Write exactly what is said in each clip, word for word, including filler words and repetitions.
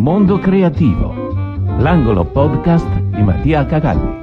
Mondo Creativo, l'angolo podcast di Mattia Cagalli.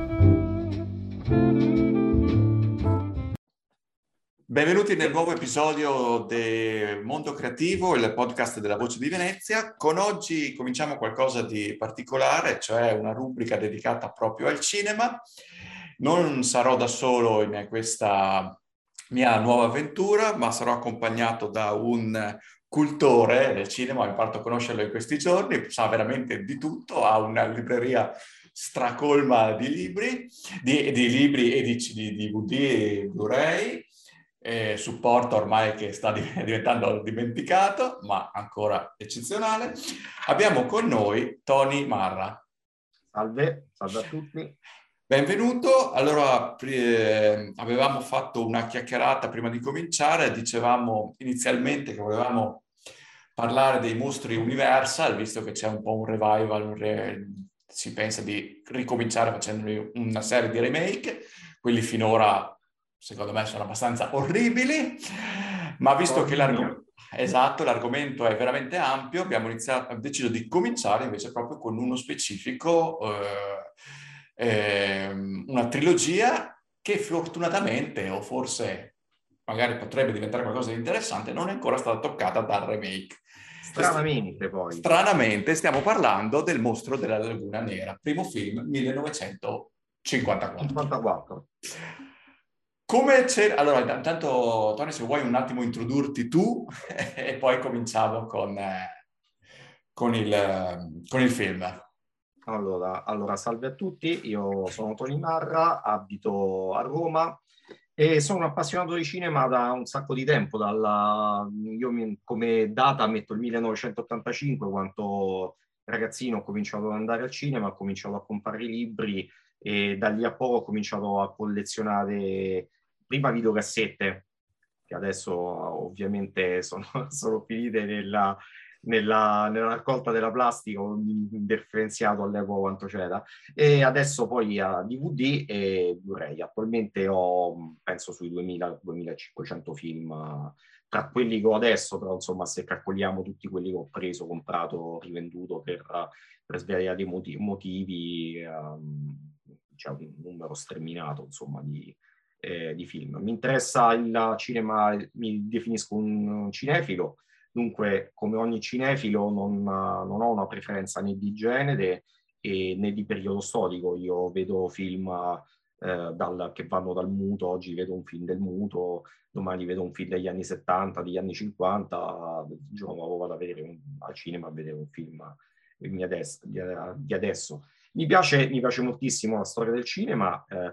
Benvenuti nel nuovo episodio del Mondo Creativo, il podcast della Voce di Venezia. Con oggi cominciamo qualcosa di particolare, cioè una rubrica dedicata proprio al cinema. Non sarò da solo in questa mia nuova avventura, ma sarò accompagnato da un cultore del cinema, ho imparato a conoscerlo in questi giorni, sa veramente di tutto, ha una libreria stracolma di libri, di, di libri e di, di D V D e Blu-ray. Eh, supporto ormai che sta diventando dimenticato, ma ancora eccezionale. Abbiamo con noi Tony Marra. Salve, salve a tutti. Benvenuto. Allora, eh, avevamo fatto una chiacchierata prima di cominciare, dicevamo inizialmente che volevamo parlare dei mostri Universal, visto che c'è un po' un revival, un re... si pensa di ricominciare facendo una serie di remake, quelli finora secondo me sono abbastanza orribili, ma visto oh, che l'argomento, esatto, l'argomento è veramente ampio, abbiamo iniziato, deciso di cominciare invece proprio con uno specifico, eh, eh, una trilogia che fortunatamente, o forse magari potrebbe diventare qualcosa di interessante, non è ancora stata toccata dal remake. Stranamente poi. Stranamente stiamo parlando del Mostro della Laguna Nera, primo film millenovecentocinquantaquattro. cinquantaquattro. Come c'è... Allora, intanto, Tony, se vuoi un attimo introdurti tu e poi cominciamo con, eh, con, il, con il film. Allora, allora, salve a tutti, io sono Tony Marra, abito a Roma e sono un appassionato di cinema da un sacco di tempo. Dalla... Io mi, come data metto il millenovecentottantacinque, quando ragazzino ho cominciato ad andare al cinema, ho cominciato a comprare i libri e da lì a poco ho cominciato a collezionare prima videocassette, che adesso ovviamente sono, sono finite nella, nella, nella raccolta della plastica, ho differenziato all'epoca quanto c'era, e adesso poi a D V D e Blu-ray. Attualmente ho, penso, sui duemila duemilacinquecento film, tra quelli che ho adesso, però insomma se calcoliamo tutti quelli che ho preso, comprato, rivenduto per, per svariati motivi, motivi um, c'è un numero sterminato, insomma, di, eh, di film. Mi interessa il cinema, mi definisco un cinefilo, dunque come ogni cinefilo non, non ho una preferenza né di genere e, né di periodo storico. Io vedo film eh, dal, che vanno dal muto, oggi vedo un film del muto, domani vedo un film degli anni settanta, degli anni cinquanta, il giorno dopo vado a vedere un, al cinema a vedere un film di adesso. Di, di adesso. Mi piace, mi piace moltissimo la storia del cinema, eh,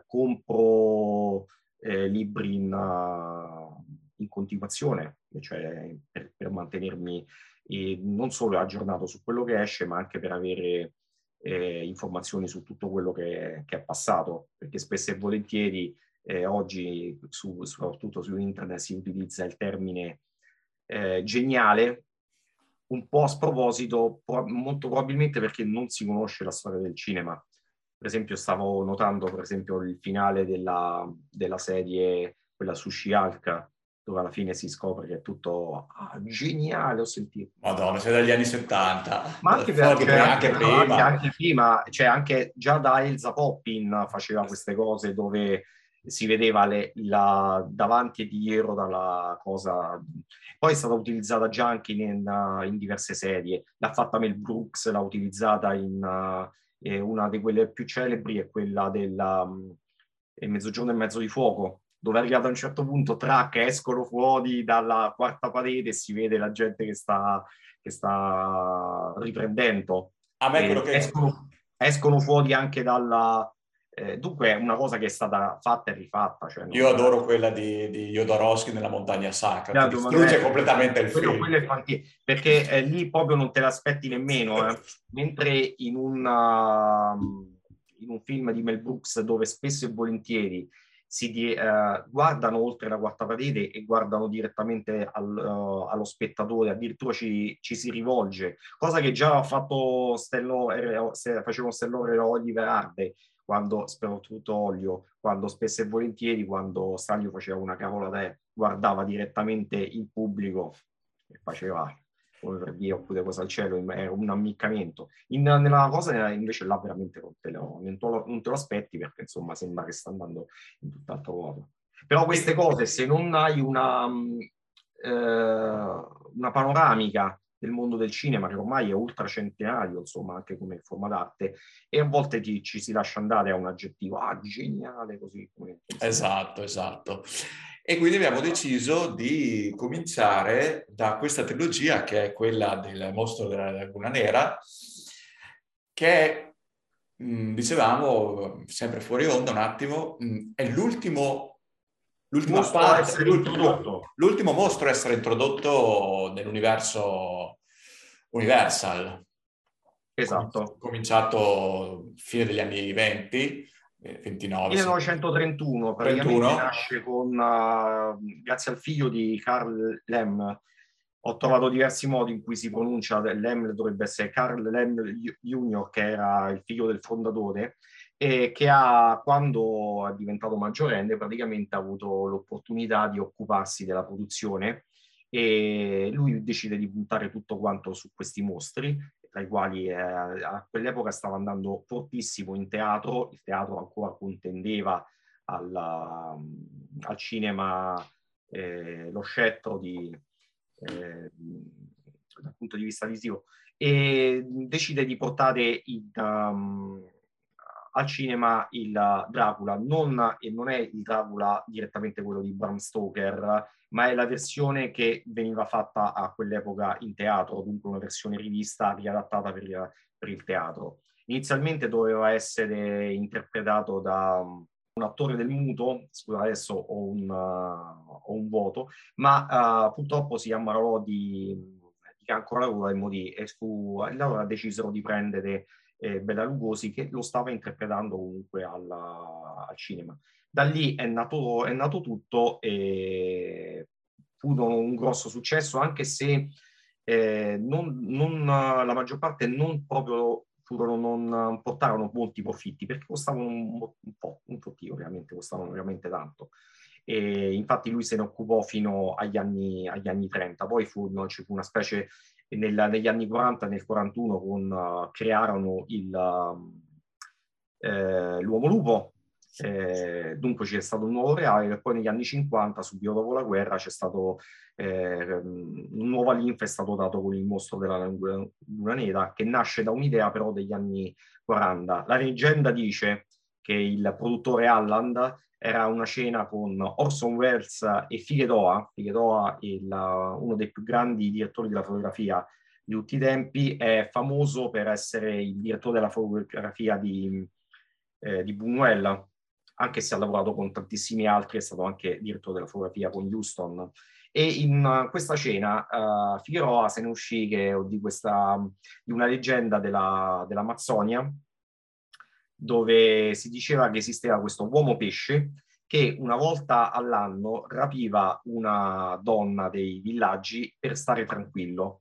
compro eh, libri in, uh, in continuazione, cioè per, per mantenermi eh, non solo aggiornato su quello che esce, ma anche per avere eh, informazioni su tutto quello che, che è passato, perché spesso e volentieri eh, oggi, su, soprattutto su internet, si utilizza il termine eh, geniale, un po' a sproposito, molto probabilmente perché non si conosce la storia del cinema. Per esempio stavo notando per esempio il finale della, della serie, quella su She-Hulk, dove alla fine si scopre che è tutto ah, geniale, ho sentito. Madonna, sei dagli anni settanta. Ma anche, per, cioè, anche, anche, prima. Anche, anche prima, cioè anche già da Elsa Poppin faceva queste cose dove si vedeva le, la, davanti e dietro dalla cosa. Poi è stata utilizzata già anche in, in diverse serie. L'ha fatta Mel Brooks, l'ha utilizzata in uh, eh, una di quelle più celebri, è quella del um, Mezzogiorno e Mezzo di Fuoco, dove arrivato a un certo punto track, escono fuori dalla quarta parete e si vede la gente che sta, che sta riprendendo. A me quello che... escono, escono fuori anche dalla... Eh, dunque è una cosa che è stata fatta e rifatta. Cioè Io adoro quella di, di Jodorowsky nella Montagna Sacra, no, che distrugge completamente il quello, film. Quello è fanti- perché eh, lì proprio non te l'aspetti nemmeno, eh. Mentre in, una, in un film di Mel Brooks dove spesso e volentieri si di, eh, guardano oltre la quarta parete e guardano direttamente al, uh, allo spettatore, addirittura ci, ci si rivolge, cosa che già ha fatto Stello, eh, faceva Stellore Oliver Harvey, quando, soprattutto Olio, quando spesso e volentieri, quando Stanlio faceva una cavola te, guardava direttamente il pubblico e faceva come per dire, oppure Cosa al cielo, è un ammiccamento. In, nella cosa invece là veramente non te lo, non te lo, non te lo aspetti, perché insomma sembra che sta andando in tutt'altro modo. Però queste cose, se non hai una, eh, una panoramica del mondo del cinema, che ormai è ultracentenario, insomma, anche come forma d'arte, e a volte ti, ci si lascia andare a un aggettivo, ah, geniale, così. Come, esatto, esatto. E quindi abbiamo deciso di cominciare da questa trilogia, che è quella del Mostro della Laguna Nera, che è, mh, dicevamo, sempre fuori onda un attimo, mh, è l'ultimo, l'ultima mostro a parte, essere l'ultimo, introdotto. l'ultimo mostro a essere introdotto nell'universo Universal. Esatto. Cominciato fine degli anni venti, ventinove. millenovecentotrentuno praticamente trentuno. nasce con, uh, grazie al figlio di Carl Lem. Ho trovato diversi modi in cui si pronuncia. Lem dovrebbe essere Carl Lem junior, che era il figlio del fondatore, e che ha, quando è diventato maggiorenne, praticamente ha avuto l'opportunità di occuparsi della produzione, e lui decide di puntare tutto quanto su questi mostri, tra i quali eh, a quell'epoca stava andando fortissimo in teatro. Il teatro ancora contendeva al, al cinema eh, lo scettro di, eh, dal punto di vista visivo, e decide di portare in, um, al cinema il Dracula. Non, e non è il Dracula direttamente quello di Bram Stoker, ma è la versione che veniva fatta a quell'epoca in teatro, dunque una versione rivista riadattata per, per il teatro. Inizialmente doveva essere interpretato da un attore del muto, scusa adesso ho un, uh, ho un vuoto, ma uh, purtroppo si ammalò di, di cancro alla gola e morì, e fu, allora decisero di prendere eh, Bela Lugosi, che lo stava interpretando comunque alla, al cinema. Da lì è nato, è nato tutto, e furono un grosso successo, anche se eh, non, non, la maggior parte non proprio furono, non portarono molti profitti, perché costavano un, un po', un pochino, ovviamente, costavano veramente tanto. E infatti lui se ne occupò fino agli anni, agli anni trenta, poi fu, no, ci fu una specie, nel, negli anni quaranta, nel quarantuno, con, uh, crearono il, uh, eh, l'Uomo Lupo. Eh, dunque c'è stato un nuovo reale, e poi negli anni cinquanta, subito dopo la guerra, c'è stato eh, un nuovo linfa è stato dato con il Mostro della Laguna Nera, che nasce da un'idea però degli anni quaranta. La leggenda dice che il produttore Halland era una cena con Orson Welles e Figueroa. Figueroa, il, uno dei più grandi direttori della fotografia di tutti i tempi, è famoso per essere il direttore della fotografia di, eh, di Buñuel, anche se ha lavorato con tantissimi altri, è stato anche direttore della fotografia con Houston. E in uh, questa cena uh, Figueroa se ne uscì che, di, questa, di una leggenda della, dell'Amazzonia, dove si diceva che esisteva questo uomo pesce che una volta all'anno rapiva una donna dei villaggi per stare tranquillo.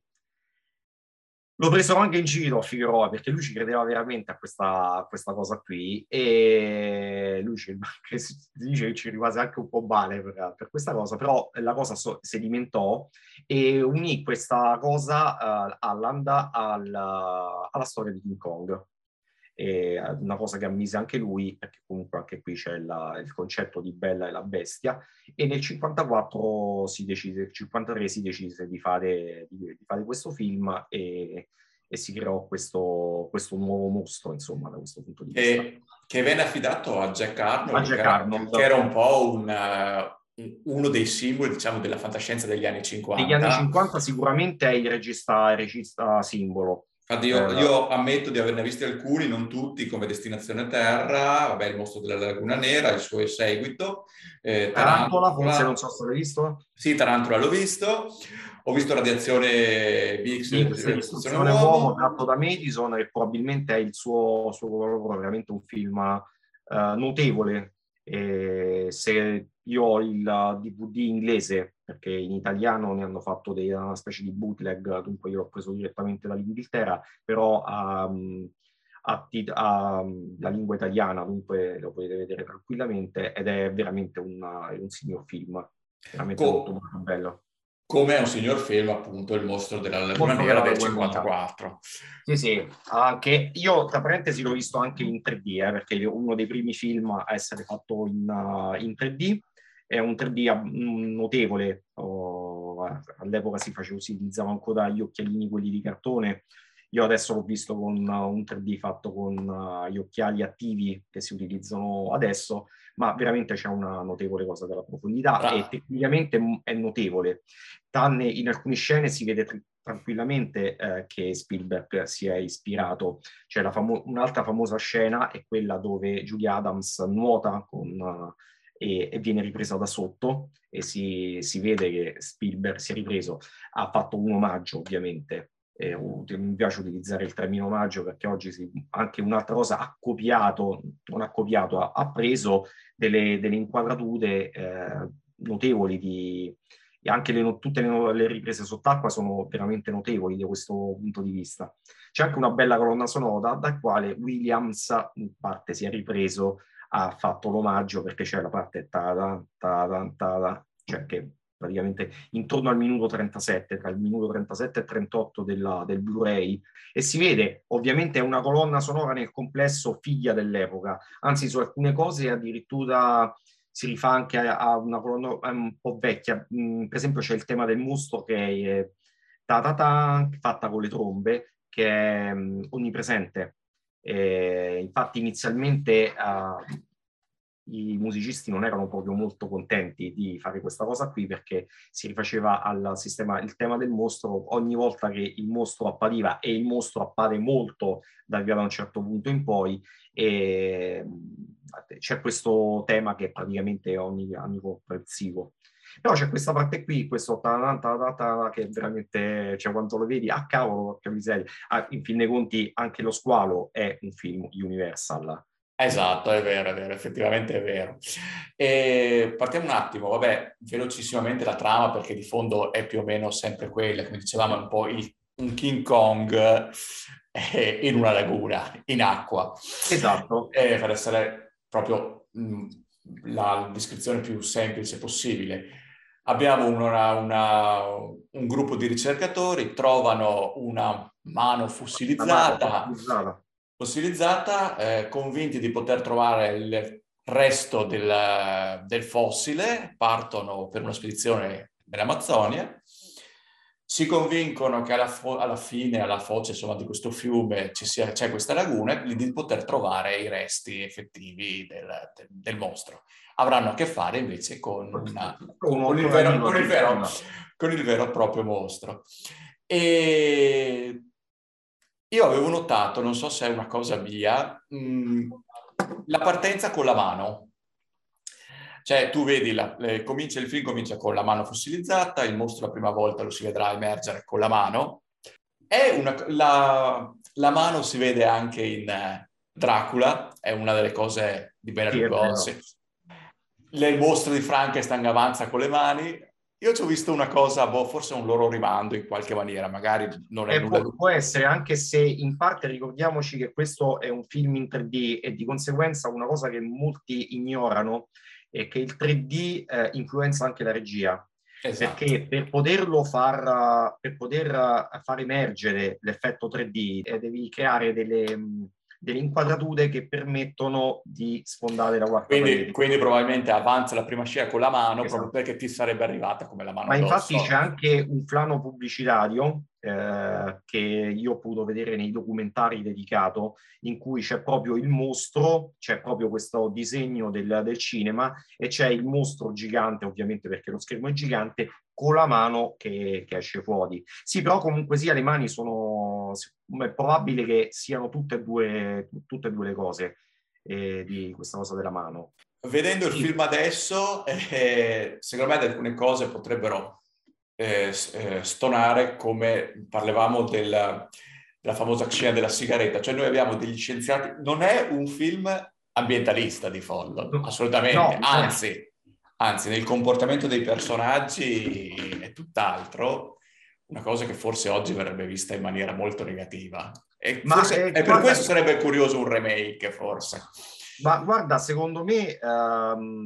Lo presero anche in giro a Figueroa, perché lui ci credeva veramente a questa, a questa cosa qui, e lui ci, dice che ci rimase anche un po' male per, per questa cosa, però la cosa so, sedimentò e unì questa cosa uh, Halland al, alla storia di King Kong. E una cosa che ammise anche lui, perché comunque anche qui c'è la, il concetto di Bella e la bestia, e nel cinquantaquattro si decise, cinquantatré si decise di fare, di, di fare questo film, e, e si creò questo, questo nuovo mostro, insomma, da questo punto di vista. E, che venne affidato a Jack Arnold, a Jack che, era, Arnold. che era un po' un, uh, uno dei simboli, diciamo, della fantascienza degli anni cinquanta. Negli anni cinquanta sicuramente è il regista, il regista simbolo. Infatti io, eh, io ammetto di averne visti alcuni, non tutti, come Destinazione Terra, vabbè, Il Mostro della Laguna Nera, il suo seguito. Eh, Tarantola, Tarantola, forse non so se l'hai visto. Sì, Tarantola l'ho visto. Ho visto Radiazione X, Distruzione Uomo, tratto da Madison, e probabilmente è il suo, suo lavoro, veramente un film uh, notevole. E se io ho il D V D inglese, perché in italiano ne hanno fatto dei, una specie di bootleg, dunque io l'ho preso direttamente dall'Inghilterra, però um, ha, ha la lingua italiana, dunque lo potete vedere tranquillamente, ed è veramente una, un signor film, veramente Co- molto molto bello. Come è un signor film, appunto, Il mostro della Laguna Mostro Nera della del Laguna Nera. cinquantaquattro. Sì, sì, anche io, tra parentesi, l'ho visto anche in tre D, eh, perché è uno dei primi film a essere fatto in, uh, in tre D. È un tre D ab- notevole. Oh, all'epoca si faceva, si utilizzava ancora gli occhialini, quelli di cartone. Io adesso l'ho visto con uh, un tre D fatto con uh, gli occhiali attivi che si utilizzano adesso, ma veramente c'è una notevole cosa della profondità e Tra- tecnicamente m- è notevole. Tranne in alcune scene si vede tr- tranquillamente eh, che Spielberg si è ispirato. C'è la famo- un'altra famosa scena è quella dove Julia Adams nuota con, uh, e, e viene ripresa da sotto e si, si vede che Spielberg si è ripreso. Ha fatto un omaggio, ovviamente. Eh, mi piace utilizzare il termine omaggio perché oggi si, anche un'altra cosa ha copiato, non ha copiato, ha, ha preso delle, delle inquadrature eh, notevoli di, e anche le, tutte le, le riprese sott'acqua sono veramente notevoli da questo punto di vista. C'è anche una bella colonna sonora dal quale Williams in parte si è ripreso, ha fatto l'omaggio perché c'è la parte ta-da, ta-da, ta-da, cioè che praticamente intorno al minuto trentasette, tra il minuto trentasette e trentotto della, del Blu-ray, e si vede, ovviamente è una colonna sonora nel complesso figlia dell'epoca, anzi su alcune cose addirittura si rifà anche a, a una colonna un po' vecchia. Mm, per esempio c'è il tema del mostro che è ta ta ta, fatta con le trombe, che è mm, onnipresente. Eh, infatti inizialmente uh, i musicisti non erano proprio molto contenti di fare questa cosa qui perché si rifaceva al sistema, il tema del mostro ogni volta che il mostro appariva, e il mostro appare molto da, da un certo punto in poi, e c'è questo tema che praticamente è ogni anno comprensivo. Però c'è questa parte qui, questo ta ta ta ta, che veramente, cioè quando lo vedi, ah cavolo, porca miseria. Ah, in fin dei conti anche Lo Squalo è un film Universal. Esatto, è vero, è vero, effettivamente è vero. E partiamo un attimo, vabbè, velocissimamente la trama, perché di fondo è più o meno sempre quella, come dicevamo, è un po' il, un King Kong eh, in una laguna, in acqua. Esatto. E per essere proprio mh, la descrizione più semplice possibile. Abbiamo una, una, un gruppo di ricercatori, trovano una mano La mano fossilizzata, fossilizzata. fossilizzata eh, convinti di poter trovare il resto del, del fossile, partono per una spedizione nell'Amazzonia, si convincono che alla, fo- alla fine, alla foce insomma, di questo fiume ci sia, c'è questa laguna, e di poter trovare i resti effettivi del, del, del mostro. Avranno a che fare invece con, una, con, con, il, vero, con, il, vero, con il vero proprio mostro. E io avevo notato, non so se è una cosa mia, mh, la partenza con la mano. Cioè tu vedi, la, eh, comincia, il film comincia con la mano fossilizzata, il mostro la prima volta lo si vedrà emergere con la mano. È una, la, la mano si vede anche in eh, Dracula, è una delle cose di Bela Sì, è vero. Lugosi. Il mostro di Frankenstein avanza con le mani. Io ci ho visto una cosa, boh, forse un loro rimando in qualche maniera, magari non è Eh, nulla può, di... può essere, anche se in parte ricordiamoci che questo è un film in tre D e di conseguenza una cosa che molti ignorano è che il tre D eh, influenza anche la regia. Esatto. Perché per poterlo far, per poter far emergere l'effetto tre D eh, devi creare delle, mh, delle inquadrature che permettono di sfondare la quarta Quindi, parete. quindi probabilmente avanza la prima scena con la mano, proprio Esatto. perché ti sarebbe arrivata come la mano Ma infatti c'è addosso. anche un flano pubblicitario eh, che io ho potuto vedere nei documentari dedicato, in cui c'è proprio il mostro, c'è proprio questo disegno del, del cinema, e c'è il mostro gigante, ovviamente perché lo schermo è gigante, con la mano che, che esce fuori. Sì, però comunque sia le mani sono, è probabile che siano tutte e due, tutte e due le cose eh, di questa cosa della mano. Vedendo il Sì. film adesso, eh, secondo me alcune cose potrebbero eh, eh, stonare, come parlavamo del, della famosa scena della sigaretta. Cioè noi abbiamo degli scienziati, non è un film ambientalista di fondo, assolutamente, No, non è. anzi, anzi nel comportamento dei personaggi è tutt'altro, una cosa che forse oggi verrebbe vista in maniera molto negativa. E, Ma forse, eh, e per guarda, questo sarebbe curioso un remake, forse. ma guarda, secondo me ehm,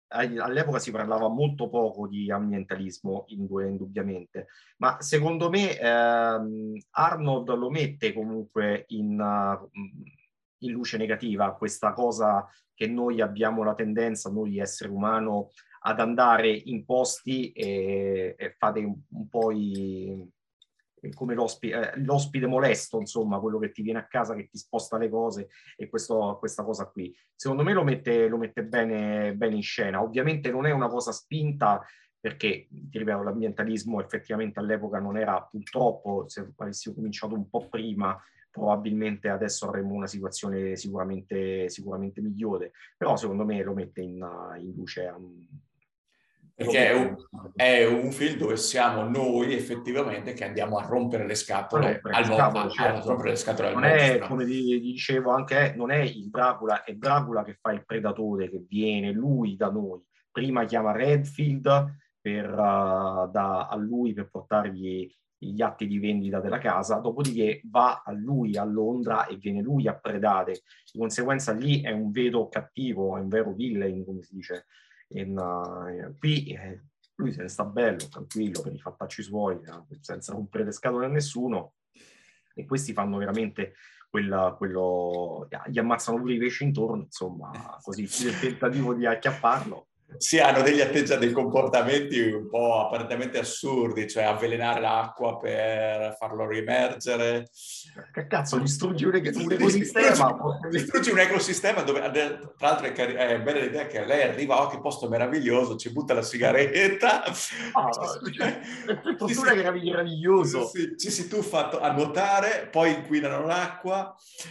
all'epoca si parlava molto poco di ambientalismo, indubbiamente, ma secondo me ehm, Arnold lo mette comunque in, uh, in luce negativa, questa cosa che noi abbiamo la tendenza, noi esseri umani, ad andare in posti e, e fate un, un po' i, come l'ospite, eh, l'ospite molesto, insomma, quello che ti viene a casa, che ti sposta le cose, e questo, questa cosa qui. Secondo me lo mette, lo mette bene, bene in scena. Ovviamente non è una cosa spinta, perché, ti ripeto, l'ambientalismo effettivamente all'epoca non era, purtroppo, se avessi cominciato un po' prima, probabilmente adesso avremmo una situazione sicuramente, sicuramente migliore, però secondo me lo mette in, in luce. Um, Perché è un, è un film dove siamo noi effettivamente che andiamo a rompere le scatole, rompere, al mo- scatole, a, certo. a rompere le scatole al non mostro. è, come ti dicevo anche, non è il Dracula, è Dracula che fa il predatore, che viene lui da noi. Prima chiama Redfield per, uh, da, a lui per portargli gli atti di vendita della casa, dopodiché va a lui a Londra e viene lui a predare. Di conseguenza lì è un vero cattivo, è un vero villain, come si dice. In, uh, qui eh, lui se ne sta bello, tranquillo, per i fattacci suoi, eh, senza rompere le scatole a nessuno, e questi fanno veramente quella, quello, gli ammazzano pure i pesci intorno, insomma, così, nel tentativo di acchiapparlo. Sì, hanno degli atteggiamenti, dei comportamenti un po' apparentemente assurdi, cioè avvelenare l'acqua per farlo riemergere. Che cazzo, distruggi un, un ecosistema? Distruggi, distruggi un ecosistema dove, tra l'altro, è, è bella l'idea che lei arriva, oh che posto meraviglioso, ci butta la sigaretta. Ah, ci, fortuna si, che era meraviglioso. sì, ci si tuffa a nuotare, poi inquinano l'acqua.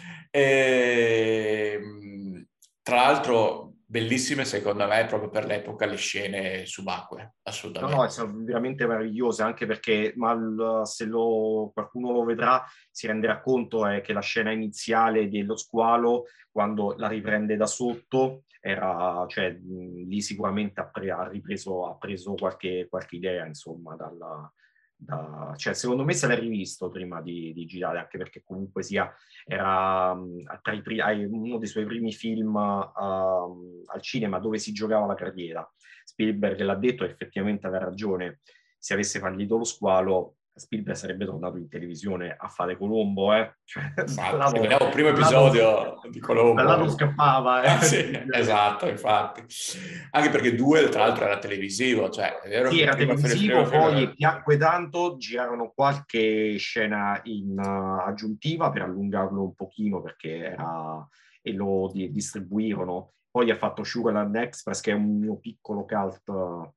E, tra l'altro, bellissime secondo me proprio per l'epoca le scene subacquee, assolutamente. No, no, sono veramente meravigliose, anche perché ma se lo, qualcuno lo vedrà si renderà conto è che la scena iniziale dello squalo, quando la riprende da sotto, era, cioè, mh, lì sicuramente ha, pre, ha ripreso, ha preso qualche, qualche idea, insomma, dalla, da, cioè, secondo me se l'è rivisto prima di, di girare, anche perché comunque sia, era um, tra i, uno dei suoi primi film uh, al cinema dove si giocava la carriera. Spielberg l'ha detto e effettivamente aveva ragione. Se avesse fallito lo squalo, Spielberg sarebbe tornato in televisione a fare Colombo, eh? Cioè, Infatti, vediamo il primo dal episodio lato, di Colombo. dal lato scappava, eh? Ah, sì, esatto, infatti. Anche perché due, tra l'altro, era televisivo, cioè è vero Sì, che era prima televisivo, film, poi film... piacque tanto, girarono qualche scena in uh, aggiuntiva per allungarlo un pochino, perché era, e lo di, distribuirono. Poi ha fatto Sugarland Express, che è un mio piccolo cult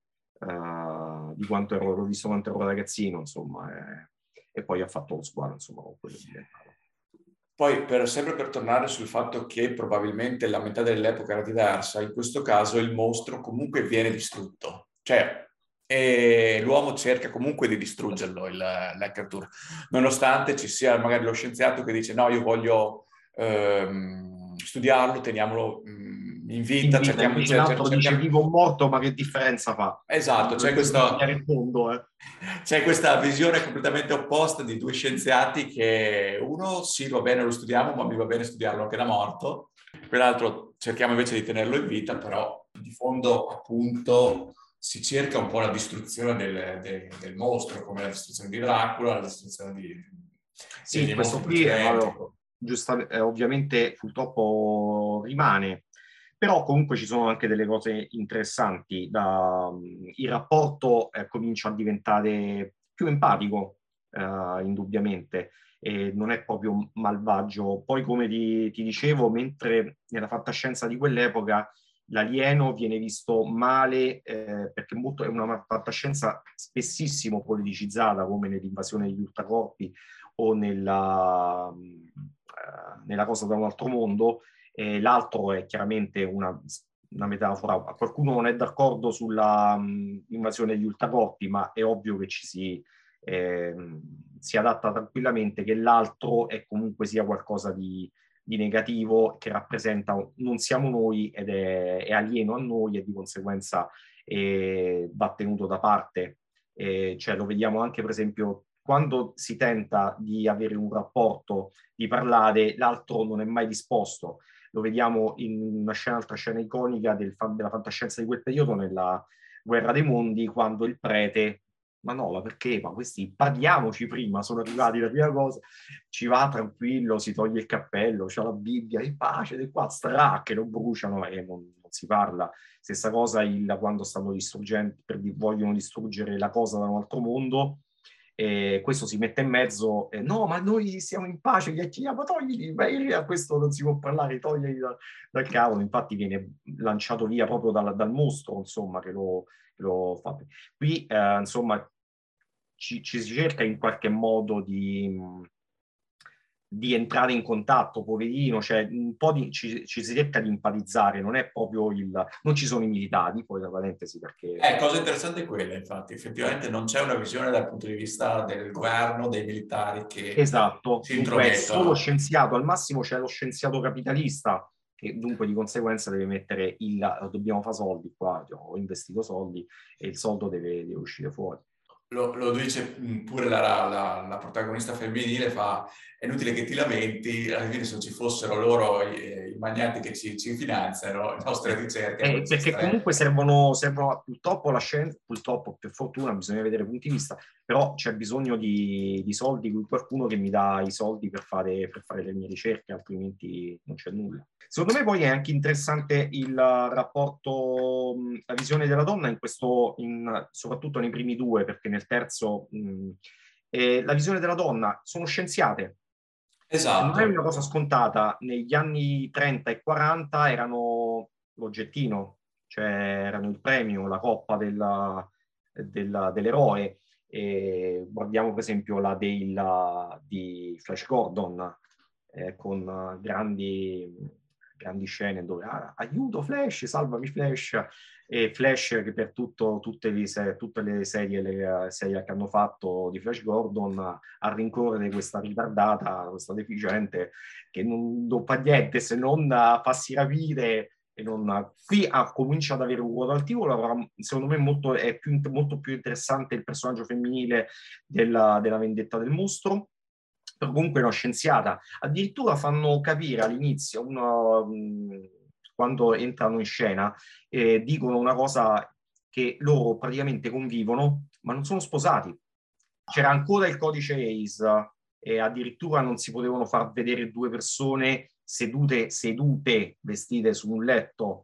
uh, di quanto ero, l'ho visto quando ero ragazzino, insomma, e, e poi ha fatto lo squalo, insomma, con quello diventato. Poi, per, sempre per tornare sul fatto che probabilmente la metà dell'epoca era diversa, in questo caso il mostro comunque viene distrutto. Cioè, e l'uomo cerca comunque di distruggerlo, il, la creatura, nonostante ci sia magari lo scienziato che dice no, io voglio ehm, studiarlo, teniamolo mh, in vita, In vita, cerchiamo, invece cer- l'altro dice cerchiamo... vivo o morto, ma che differenza fa? Esatto, c'è questa, il fondo, eh. c'è questa visione completamente opposta di due scienziati che uno sì, va bene, lo studiamo, ma mi va bene studiarlo anche da morto, quell'altro cerchiamo invece di tenerlo in vita, però di fondo appunto si cerca un po' la distruzione del, del, del mostro, come la distruzione di Dracula, la distruzione di, sì, degli questo mostri qui è, precedenti. giustamente, eh, ovviamente purtroppo rimane, però comunque ci sono anche delle cose interessanti. Da, il rapporto eh, comincia a diventare più empatico, eh, indubbiamente, e non è proprio malvagio. Poi, come ti, ti dicevo, mentre nella fantascienza di quell'epoca l'alieno viene visto male, eh, perché molto, è una fantascienza spessissimo politicizzata, come nell'invasione degli ultracorpi o nella, eh, nella cosa da un altro mondo. E l'altro è chiaramente una, una metafora. Qualcuno non è d'accordo sulla um, invasione degli ultracorpi, ma è ovvio che ci si, eh, si adatta tranquillamente, che l'altro è comunque sia qualcosa di, di negativo, che rappresenta, non siamo noi ed è, è alieno a noi, e di conseguenza eh, va tenuto da parte. Eh, cioè, lo vediamo anche per esempio quando si tenta di avere un rapporto, di parlare, l'altro non è mai disposto. lo vediamo in una scena, altra scena iconica del, della fantascienza di quel periodo, nella Guerra dei Mondi, quando il prete, ma no, ma perché? Ma questi parliamoci prima, sono arrivati la prima cosa, ci va tranquillo, si toglie il cappello, c'ha la Bibbia, in pace, di qua, strà, che lo bruciano e non, non si parla. Stessa cosa il, quando stanno distruggendo, per, vogliono distruggere la cosa da un altro mondo, e questo si mette in mezzo, eh, no, ma noi siamo in pace, gli chiediamo, toglili, ma a questo non si può parlare, toglili da, dal cavolo, infatti viene lanciato via proprio dal, dal mostro, insomma, che lo, che lo fa. Qui, eh, insomma, ci, ci si cerca in qualche modo di, di entrare in contatto, poverino, cioè un po' di, ci, ci si cerca di empatizzare, non è proprio il... non ci sono i militari, poi la parentesi perché... Eh, cosa interessante è quella, infatti, effettivamente non c'è una visione dal punto di vista del governo, dei militari che esatto, si dunque è solo intromettono. scienziato, al massimo c'è lo scienziato capitalista, che dunque di conseguenza deve mettere il dobbiamo fare soldi qua, ho investito soldi e il soldo deve, deve uscire fuori. Lo, lo dice pure la, la, la protagonista femminile, fa è inutile che ti lamenti, alla fine se ci fossero loro i, i magnati che ci, ci finanziano, le nostre ricerche Eh, non perché comunque servono, servono purtroppo la scienza, purtroppo per fortuna bisogna vedere punti di vista, però c'è bisogno di, di soldi, qualcuno che mi dà i soldi per fare, per fare le mie ricerche, altrimenti non c'è nulla. Secondo me poi è anche interessante il rapporto, la visione della donna in questo, in, soprattutto nei primi due, perché nel terzo mh, eh, la visione della donna sono scienziate. Non è Esatto. una cosa scontata, negli anni trenta e quaranta erano l'oggettino, cioè erano il premio, la coppa della, della, dell'eroe. E guardiamo per esempio la Dale di Flash Gordon, eh, con grandi, grandi scene dove ah, aiuto Flash, salvami Flash, e Flash che per tutto, tutte, le, tutte le serie, le serie che hanno fatto di Flash Gordon a rincorrere questa ritardata, questa deficiente che non, non fa niente se non farsi rapire. E non, qui ha, comincia ad avere un ruolo attivo, secondo me molto, è più, molto più interessante il personaggio femminile della, della vendetta del mostro, però comunque è una scienziata. Addirittura fanno capire all'inizio, uno, quando entrano in scena, eh, dicono una cosa che loro praticamente convivono, ma non sono sposati. C'era ancora il codice ACE e addirittura non si potevano far vedere due persone sedute, sedute vestite su un letto.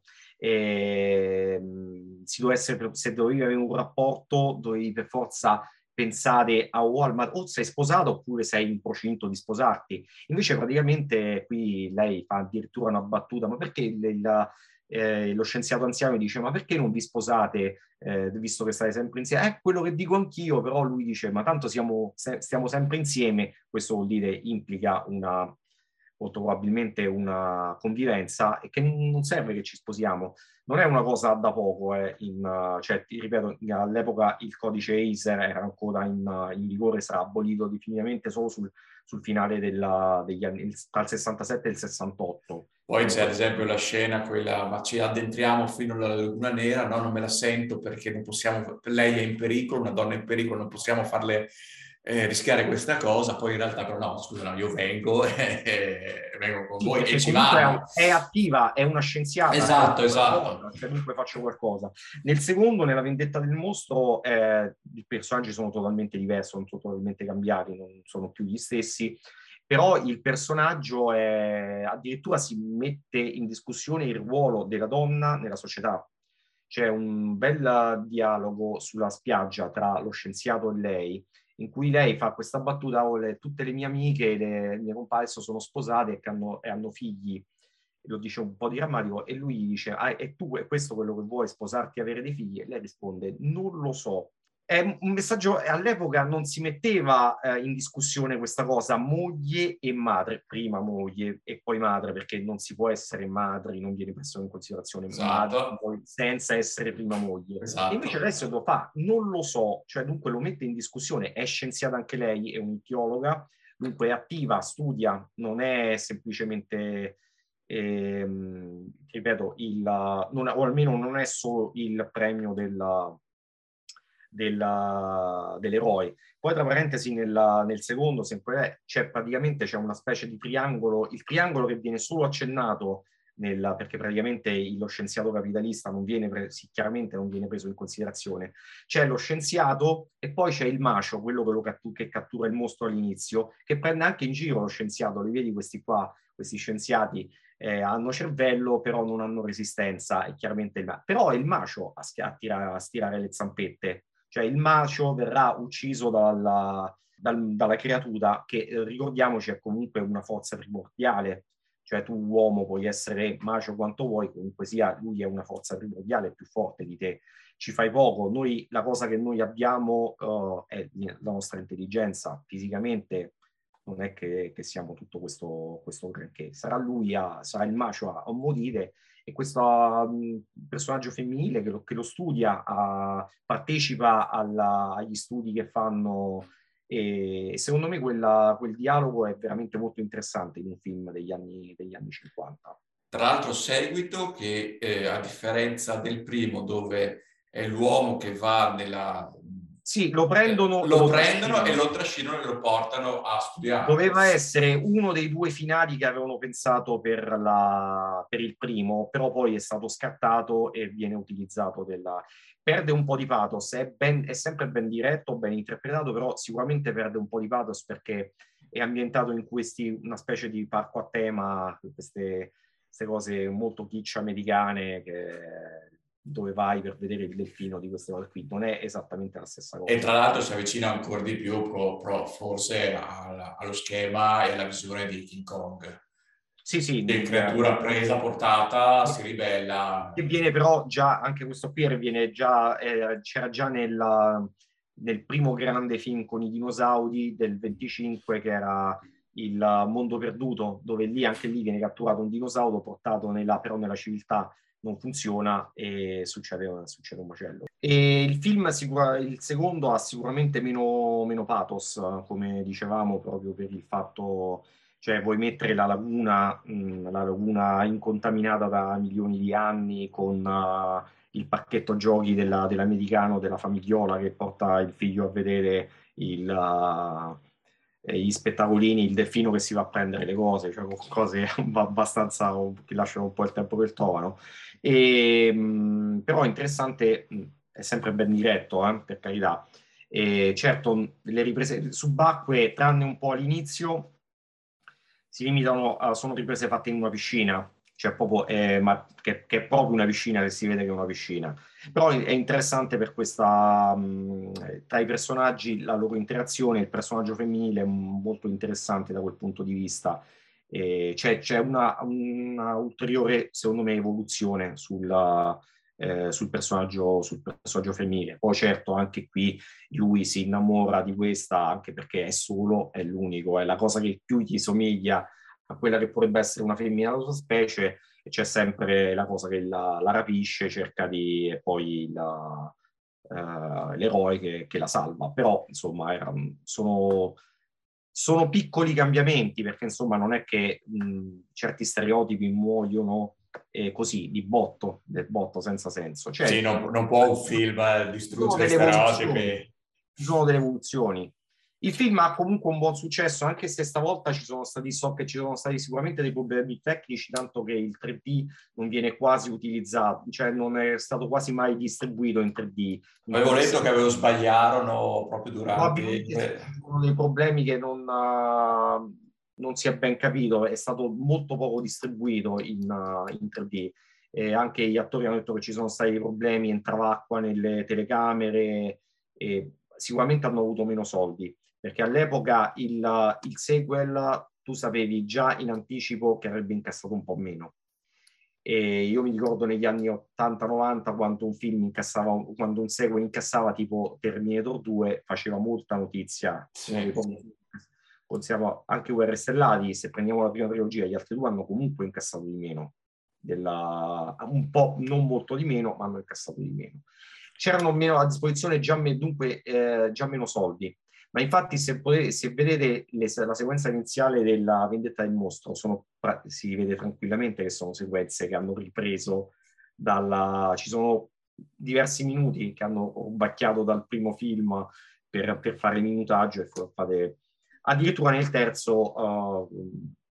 E, si doveva essere, se dovevi avere un rapporto, dovevi per forza pensare a Walmart o sei sposato oppure sei in procinto di sposarti. Invece praticamente qui lei fa addirittura una battuta, ma perché il, il, eh, lo scienziato anziano dice ma perché non vi sposate eh, visto che state sempre insieme? È quello che dico anch'io, però lui dice ma tanto siamo, se, stiamo sempre insieme, questo vuol dire implica una molto probabilmente una convivenza e che non serve che ci sposiamo. Non è una cosa da poco, eh, in, cioè, ti ripeto, all'epoca il codice ACER era ancora in, in vigore, sarà abolito definitivamente solo sul, sul finale della, degli anni, tra il sessantasette e il sessantotto. Poi c'è ad esempio la scena, quella, ma ci addentriamo fino alla laguna nera, no, non me la sento perché non possiamo, lei è in pericolo, una donna in pericolo, non possiamo farle eh, rischiare questa cosa, poi in realtà però no, scusa, no, io vengo e, e vengo con Sì, voi e perché ci comunque vanno. è attiva, è una scienziata, è Esatto, qualcosa, esatto. cioè dunque faccio qualcosa. Nel secondo, nella vendetta del mostro, eh, i personaggi sono totalmente diversi, sono totalmente cambiati, non sono più gli stessi, però il personaggio è, addirittura si mette in discussione il ruolo della donna nella società. C'è un bel dialogo sulla spiaggia tra lo scienziato e lei, in cui lei fa questa battuta, oh, le, tutte le mie amiche, le, le mie compagne sono sposate e hanno, e hanno figli, lo dice un po' drammatico, e lui dice, ah, e tu è questo quello che vuoi, sposarti e avere dei figli? E lei risponde, non lo so. È un messaggio, all'epoca non si metteva eh, in discussione questa cosa, moglie e madre, prima moglie e poi madre, perché non si può essere madri, non viene preso in considerazione madre Esatto, senza essere prima moglie. E invece esatto. adesso lo fa, non lo so, cioè dunque lo mette in discussione, è scienziata anche lei, è un'etiologa, dunque è attiva, studia, non è semplicemente, ehm, ripeto, il, non, o almeno non è solo il premio della Della, dell'eroe. Poi, tra parentesi, nella, nel secondo, sempre c'è praticamente c'è una specie di triangolo, il triangolo che viene solo accennato nel, perché praticamente lo scienziato capitalista non viene pre- sì, chiaramente non viene preso in considerazione. C'è lo scienziato e poi c'è il macio, quello che, lo cattu- che cattura il mostro all'inizio, che prende anche in giro lo scienziato. Li vedi questi qua, questi scienziati eh, hanno cervello, però non hanno resistenza, e chiaramente il ma- però è il macio a, schi- a, tira- a stirare le zampette, cioè il macio verrà ucciso dalla, dal- dalla creatura che, eh, ricordiamoci, è comunque una forza primordiale. Cioè tu uomo puoi essere macio quanto vuoi, comunque sia, lui è una forza primordiale più forte di te. Ci fai poco. Noi, la cosa che noi abbiamo uh, è la nostra intelligenza. Fisicamente non è che, che siamo tutto questo, questo granché. Sarà lui, a, sarà il macio a, a morire, e questo um, personaggio femminile che lo, che lo studia, uh, partecipa alla, agli studi che fanno, e secondo me quella, quel dialogo è veramente molto interessante in un film degli anni, degli anni cinquanta. Tra l'altro seguito che, eh, a differenza del primo, dove è l'uomo che va nella... Sì, lo prendono eh, e lo lo prendono e trascinano. lo trascinano e lo portano a studiare. Doveva essere uno dei due finali che avevano pensato per, la, per il primo, però poi è stato scartato e viene utilizzato della... Perde un po' di pathos, è, ben, è sempre ben diretto, ben interpretato, però sicuramente perde un po' di pathos perché è ambientato in questi, una specie di parco a tema, queste, queste cose molto kitsch americane che, dove vai per vedere il delfino, di queste cose qui. Non è esattamente la stessa cosa. E tra l'altro si avvicina ancora di più pro, pro, forse al, allo schema e alla visione di King Kong. Sì, sì. Che creatura presa, portata, si ribella. Che viene però già, anche questo qui viene già, eh, c'era già nel, nel primo grande film con i dinosauri del venticinque, che era Il Mondo Perduto, dove lì anche lì viene catturato un dinosauro, portato nella, però nella civiltà non funziona e succede, succede un macello. E il film, sicura, il secondo, ha sicuramente meno, meno pathos, come dicevamo, proprio per il fatto, cioè vuoi mettere la laguna, mh, la laguna incontaminata da milioni di anni, con uh, il pacchetto giochi della, dell'americano, della famigliola che porta il figlio a vedere il, uh, gli spettacolini, il delfino che si va a prendere le cose, cioè cose abbastanza che lasciano un po' il tempo che trovano. E, mh, però è interessante, mh, è sempre ben diretto, eh, per carità. E certo, le riprese subacquee, tranne un po' all'inizio, si limitano a, sono riprese fatte in una piscina, cioè proprio, eh, ma che, che è proprio una piscina, che si vede che è una piscina. Però è interessante per questa, mh, tra i personaggi, la loro interazione, il personaggio femminile è molto interessante da quel punto di vista. Eh, c'è, c'è una, una ulteriore, secondo me, evoluzione sulla, eh, sul personaggio, sul personaggio femminile. Poi certo, anche qui lui si innamora di questa, anche perché è solo, è l'unico, è la cosa che più gli somiglia a quella che potrebbe essere una femmina della sua specie, e c'è sempre la cosa che la, la rapisce, cerca di, e poi la, uh, l'eroe che, che la salva. Però insomma era, sono, sono piccoli cambiamenti, perché insomma non è che mh, certi stereotipi muoiono eh, così, di botto, del botto senza senso. Cioè, Sì, non, non può un film ci sono distruggere delle evoluzioni, stereotipi. ci sono delle evoluzioni. Il film ha comunque un buon successo, anche se stavolta ci sono stati, so che ci sono stati sicuramente dei problemi tecnici, tanto che il tre D non viene quasi utilizzato, cioè non è stato quasi mai distribuito in tre D. Avevo letto che avevo sbagliarono proprio durante... Probabilmente ci sono dei problemi che non, uh, non si è ben capito, è stato molto poco distribuito in, uh, in tre D. E anche gli attori hanno detto che ci sono stati problemi, entrava acqua nelle telecamere, e sicuramente hanno avuto meno soldi, perché all'epoca il, il sequel tu sapevi già in anticipo che avrebbe incassato un po' meno. E io mi ricordo negli anni ottanta novanta, quando un film incassava, quando un sequel incassava tipo Terminator due, faceva molta notizia. Uno dei pochi, consideravo anche Guerre Stellari, se prendiamo la prima trilogia, gli altri due hanno comunque incassato di meno, della, un po', non molto di meno, ma hanno incassato di meno. C'erano meno a disposizione, già, me, dunque eh, già meno soldi. Ma infatti se, potete, se vedete le, la sequenza iniziale della Vendetta del Mostro, sono, si vede tranquillamente che sono sequenze che hanno ripreso dalla... Ci sono diversi minuti che hanno rubacchiato dal primo film per, per fare il minutaggio, e fate... addirittura nel terzo uh,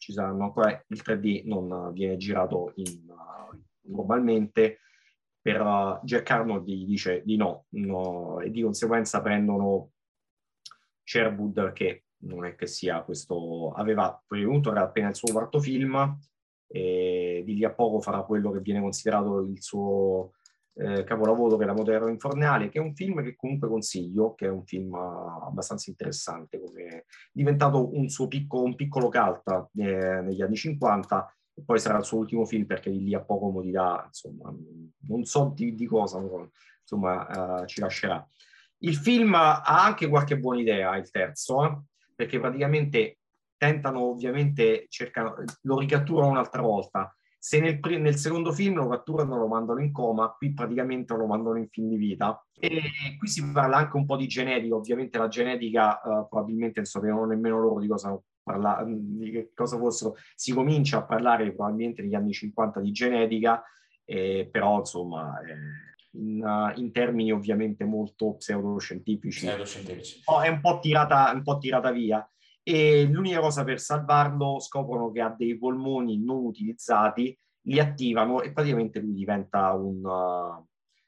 ci saranno ancora, il tre D non viene girato in, uh, normalmente, per uh, Jack Arnold gli dice di no, no, e di conseguenza prendono Sherwood, che non è che sia questo, aveva prevenuto, era appena il suo quarto film, e di lì a poco farà quello che viene considerato il suo eh, capolavoro, che è La Moto Infornale, che è un film che comunque consiglio, che è un film abbastanza interessante, come è diventato un suo piccolo, un piccolo cult eh, negli anni cinquanta, e poi sarà il suo ultimo film, perché di lì a poco morirà, insomma, non so di, di cosa, insomma, eh, ci lascerà. Il film ha anche qualche buona idea, il terzo, eh? Perché praticamente tentano, ovviamente, cercano, lo ricatturano un'altra volta. Se nel, nel secondo film lo catturano, lo mandano in coma, qui praticamente lo mandano in fin di vita. E qui si parla anche un po' di genetica, ovviamente la genetica uh, probabilmente non sapevano nemmeno loro di cosa, parla, di che cosa fossero. Si comincia a parlare probabilmente negli anni cinquanta di genetica, eh, però insomma... Eh, In, uh, in termini ovviamente molto pseudoscientifici, pseudoscientifici. Oh, è un po' tirata, un po' tirata via. E l'unica cosa, per salvarlo, scoprono che ha dei polmoni non utilizzati, li attivano e praticamente lui diventa un, uh,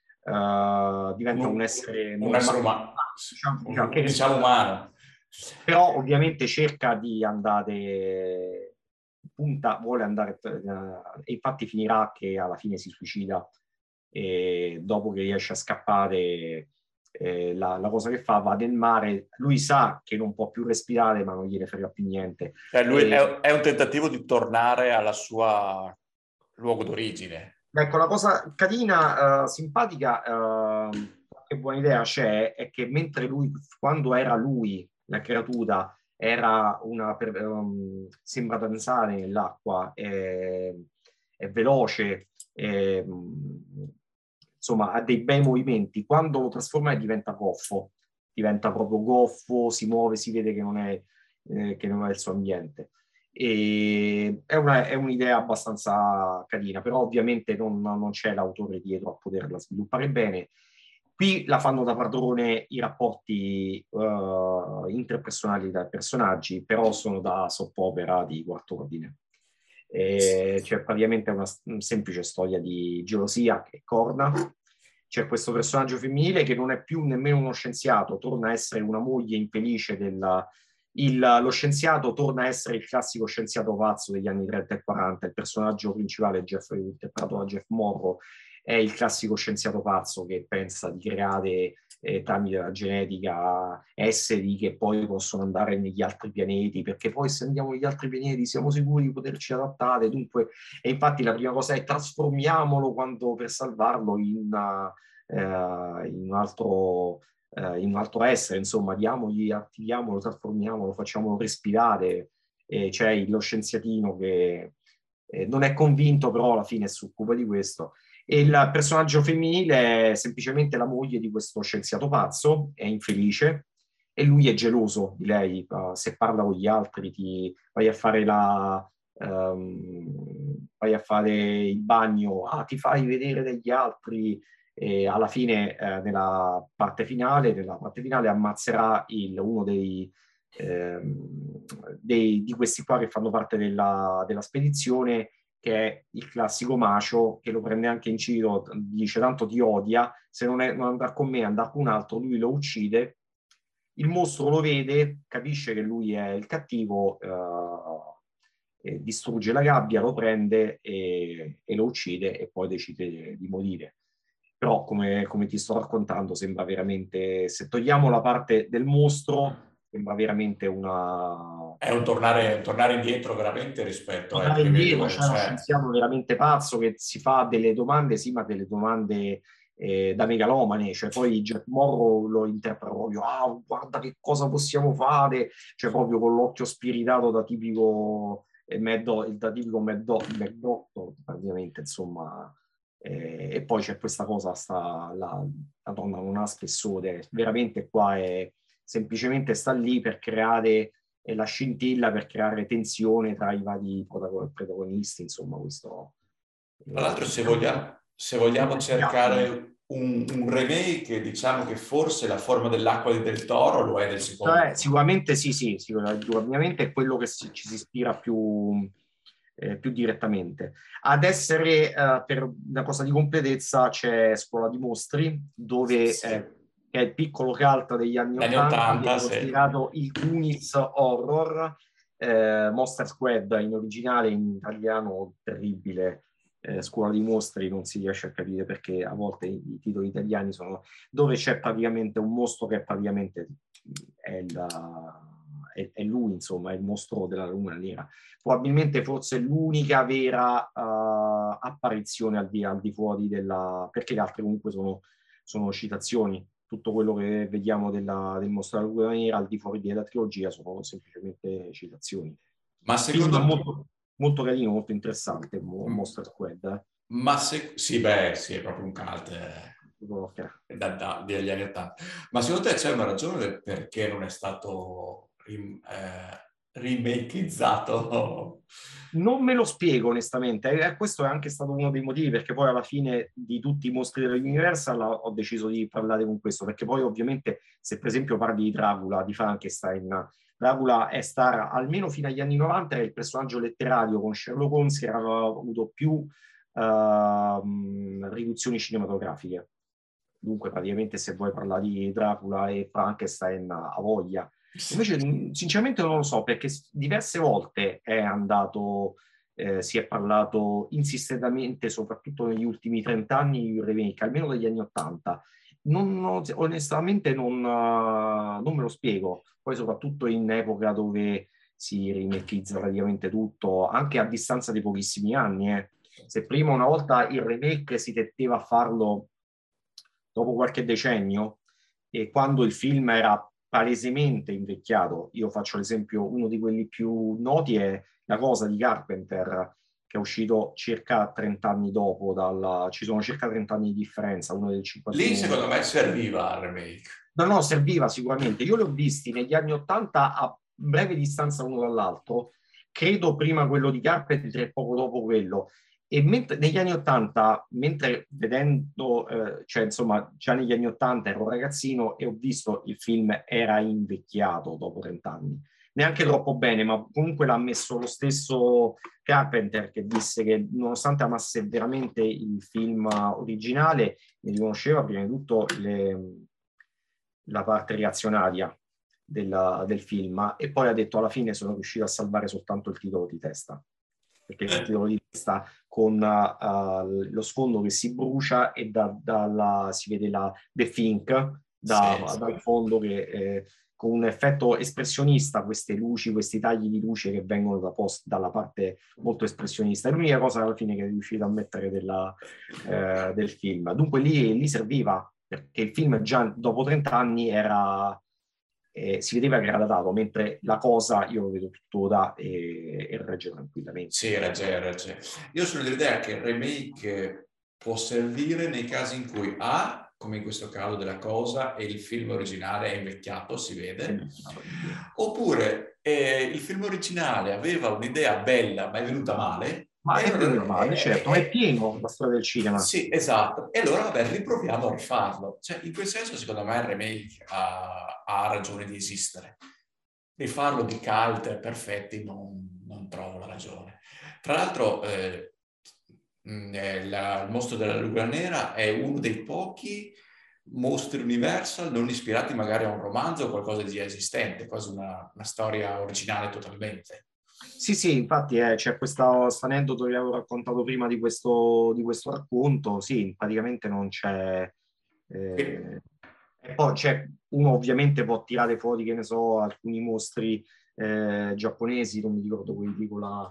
uh, diventa un, un essere, un essere umano, diciamo, un, diciamo, che diciamo umano. Però ovviamente cerca di andare, punta, vuole andare, uh, e infatti finirà che alla fine si suicida. E dopo che riesce a scappare, eh, la, la cosa che fa, va nel mare, lui sa che non può più respirare, ma non gliene frega più niente. Cioè lui e, è, è un tentativo di tornare alla sua luogo d'origine. Ecco, la cosa carina, uh, simpatica, uh, che buona idea c'è, è che mentre lui, quando era lui, la creatura, era una, per, um, sembra danzare nell'acqua, è, è veloce, è, insomma, ha dei bei movimenti. Quando lo trasforma diventa goffo, diventa proprio goffo, si muove, si vede che non è, eh, che non è il suo ambiente. E è, una, è un'idea abbastanza carina, però ovviamente non, non c'è l'autore dietro a poterla sviluppare bene. Qui la fanno da padrone i rapporti uh, interpersonali dai personaggi, però sono da soppopera di quarto ordine. E c'è praticamente una, una semplice storia di gelosia che corna. C'è questo personaggio femminile che non è più nemmeno uno scienziato, torna a essere una moglie infelice della... Il, lo scienziato torna a essere il classico scienziato pazzo degli anni trenta e quaranta. Il personaggio principale, Jeff, interpretato da Jeff Morrow, è il classico scienziato pazzo che pensa di creare eh, tramite la genetica esseri che poi possono andare negli altri pianeti, perché poi se andiamo negli altri pianeti siamo sicuri di poterci adattare. Dunque, e infatti la prima cosa è trasformiamolo, quando per salvarlo, in, uh, in un altro... Uh, in un altro essere, insomma, diamogli, attiviamolo, trasformiamolo, facciamolo respirare. E c'è lo scienziatino che eh, non è convinto, però alla fine si occupa di questo. E il personaggio femminile è semplicemente la moglie di questo scienziato pazzo, è infelice e lui è geloso di lei. Uh, se parla con gli altri, ti vai a fare la... Um, vai a fare il bagno, ah, ti fai vedere dagli altri. E alla fine, eh, nella parte finale, nella parte finale ammazzerà il, uno dei, ehm, dei, di questi qua che fanno parte della, della spedizione, che è il classico macio, che lo prende anche in giro, dice tanto ti odia, se non, è, non andrà con me, andrà con un altro, lui lo uccide. Il mostro lo vede, capisce che lui è il cattivo, eh, distrugge la gabbia, lo prende e, e lo uccide, e poi decide di morire. Però, come, come ti sto raccontando, sembra veramente, se togliamo la parte del mostro, sembra veramente una... È un tornare, tornare indietro veramente rispetto ai tornare primi indietro. due. C'è uno Cioè... scienziato veramente pazzo che si fa delle domande, sì, ma delle domande eh, da megalomane. Cioè, poi Jack Morrow lo interpreta proprio, ah, guarda che cosa possiamo fare, cioè proprio con l'occhio spiritato da tipico eh, Mad, da tipico Mad Doctor, praticamente, insomma. Eh, e poi c'è questa cosa, sta, la, la donna non ha spessore, veramente qua è semplicemente sta lì per creare eh, la scintilla, per creare tensione tra i vari protagonisti, insomma questo... Tra l'altro, Eh, se vogliamo, se vogliamo cercare un, un remake, diciamo che forse La forma dell'acqua di Del Toro lo è del secondo. Cioè, sicuramente sì, sì, sicuramente è quello che si, ci si ispira più, eh, più direttamente. Ad essere, eh, per una cosa di completezza, c'è Scuola di Mostri, dove Sì. eh, che è il piccolo cult degli anni Gli anni ottanta, ottanta, viene sì. considerato il Goonies horror, eh, Monster Squad in originale, in italiano terribile. Eh, Scuola di Mostri non si riesce a capire perché a volte i, i titoli italiani sono dove c'è praticamente un mostro che praticamente è, la, è, è lui, insomma, è il mostro della luna nera. Probabilmente forse l'unica vera uh, apparizione al di, al di fuori della... perché le altre comunque sono, sono citazioni. Tutto quello che vediamo della, del mostro della luna nera al di fuori della trilogia sono semplicemente citazioni. Ma secondo Film te... molto, molto carino, molto interessante, Monster Squad. Eh. Ma se... Sì, beh, sì, è proprio un cult eh, da, da, degli anni ottanta. Ma secondo te c'è una ragione del perché non è stato rim, eh, remakeizzato? Non me lo spiego onestamente, e questo è anche stato uno dei motivi perché poi alla fine di tutti i mostri dell'Universal ho deciso di parlare con questo, perché poi ovviamente se per esempio parli di Dracula, di Frankenstein, Dracula è star almeno fino agli anni novanta, era il personaggio letterario con Sherlock Holmes che aveva avuto più uh, riduzioni cinematografiche. Dunque praticamente se vuoi parlare di Dracula e Frankenstein a voglia. Invece sinceramente non lo so perché diverse volte è andato, eh, si è parlato insistentemente, soprattutto negli ultimi trent'anni, di un remake, almeno dagli anni ottanta. Non, non, onestamente non, uh, non me lo spiego, poi soprattutto in epoca dove si remakeizza praticamente tutto, anche a distanza di pochissimi anni. Eh. Se prima una volta il remake si tendeva a farlo dopo qualche decennio, e quando il film era palesemente invecchiato, io faccio l'esempio, uno di quelli più noti è La cosa di Carpenter, che è uscito circa trenta anni dopo, dalla, ci sono circa trenta anni di differenza, uno del cinquantuno. Lì secondo me serviva il remake. No, no, serviva sicuramente. Io li ho visti negli anni ottanta a breve distanza uno dall'altro, credo prima quello di Carpenter e poco dopo quello. E mentre, negli anni ottanta, mentre vedendo, eh, cioè insomma, già negli anni ottanta ero ragazzino e ho visto il film era invecchiato dopo trenta anni. Neanche troppo bene, ma comunque l'ha messo lo stesso Carpenter che disse che nonostante amasse veramente il film originale, ne riconosceva prima di tutto le, la parte reazionaria della, del film e poi ha detto alla fine sono riuscito a salvare soltanto il titolo di testa. Perché il titolo di testa con uh, lo sfondo che si brucia e da, dalla, si vede la The Think da, sì, dal fondo che eh, con un effetto espressionista, queste luci, questi tagli di luce che vengono da post, dalla parte molto espressionista. È l'unica cosa alla fine che è riuscito a mettere della, eh, del film. Dunque lì, lì serviva, perché il film già dopo trenta anni era... Eh, si vedeva che era datato, mentre La cosa io lo vedo tutto da e, e regge tranquillamente. Sì, regge, regge. Io sono dell'idea che il remake può servire nei casi in cui A, come in questo caso della cosa, e il film originale è invecchiato, si vede, oppure eh, il film originale aveva un'idea bella ma è venuta male. Ma è venuta allora, male, eh, certo, eh, è pieno la storia del cinema. Sì, esatto. E allora, vabbè, riproviamo a rifarlo. Cioè, in quel senso, secondo me, il remake ha, ha ragione di esistere. Rifarlo di cult perfetti non, non trovo la ragione. Tra l'altro, eh, la, il mostro della Luna Nera è uno dei pochi mostri Universal non ispirati magari a un romanzo o qualcosa di già esistente, quasi una, una storia originale totalmente. Sì, sì, infatti eh, c'è questo aneddoto che avevo raccontato prima di questo, di questo racconto, sì, praticamente non c'è... Eh, e poi c'è, uno ovviamente può tirare fuori, che ne so, alcuni mostri eh, giapponesi, non mi ricordo quelli tipo la...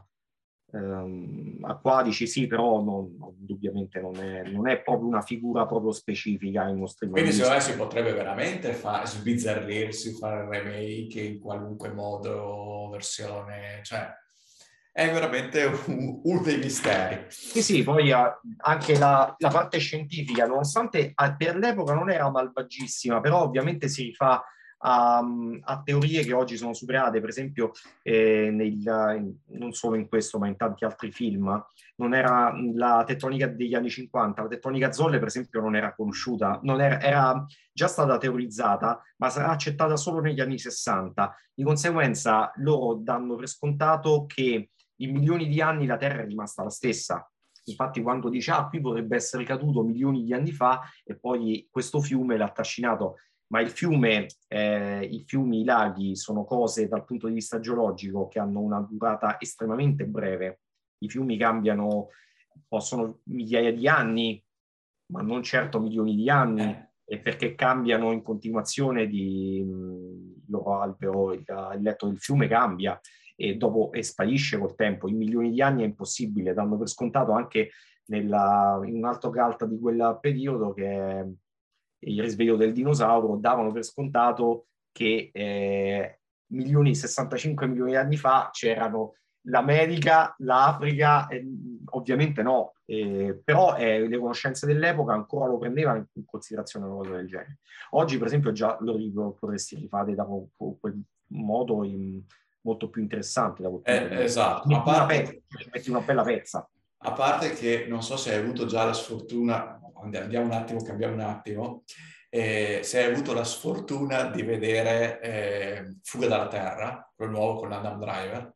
Um, acquatici, sì, però non, non, indubbiamente non è, non è proprio una figura proprio specifica in mostri. Quindi secondo me si potrebbe veramente fare, sbizzarrirsi, fare il remake in qualunque modo, versione, cioè è veramente un, uno dei misteri. Sì, sì, poi anche la, la parte scientifica, nonostante per l'epoca non era malvagissima, però ovviamente si rifà a, a teorie che oggi sono superate, per esempio eh, nel, non solo in questo ma in tanti altri film. Non era la tettonica degli anni cinquanta, la tettonica Zolle per esempio non era conosciuta, non era, era già stata teorizzata, ma sarà accettata solo negli anni sessanta. Di conseguenza loro danno per scontato che in milioni di anni la Terra è rimasta la stessa. Infatti quando dice ah, qui potrebbe essere caduto milioni di anni fa e poi questo fiume l'ha trascinato, ma il fiume, eh, i fiumi, i laghi sono cose dal punto di vista geologico che hanno una durata estremamente breve. I fiumi cambiano, possono migliaia di anni, ma non certo milioni di anni, e perché cambiano in continuazione di il loro albero, il, il letto del fiume cambia e dopo e sparisce col tempo. In milioni di anni è impossibile, danno per scontato anche nella, in un altro calta di quel periodo che è il risveglio del dinosauro, davano per scontato che eh, milioni, sessantacinque milioni di anni fa c'erano l'America, l'Africa, eh, ovviamente no, eh, però eh, le conoscenze dell'epoca ancora lo prendevano in considerazione una cosa del genere. Oggi per esempio già lo potresti rifare da quel modo in, molto più interessante da quel punto Eh, di vista. esatto, Metti, a parte, una pezza, metti una bella pezza. A parte che non so se hai avuto già la sfortuna, andiamo un attimo, cambiamo un attimo, eh, se hai avuto la sfortuna di vedere eh, Fuga dalla Terra, quello nuovo con Adam Driver.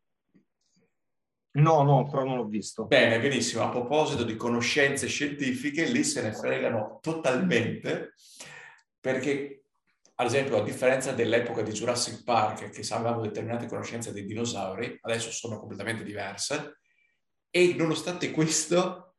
No, no, ancora non l'ho visto. Bene, benissimo. A proposito di conoscenze scientifiche, lì se ne fregano totalmente, perché, ad esempio, a differenza dell'epoca di Jurassic Park, che avevamo determinate conoscenze dei dinosauri, adesso sono completamente diverse, e nonostante questo,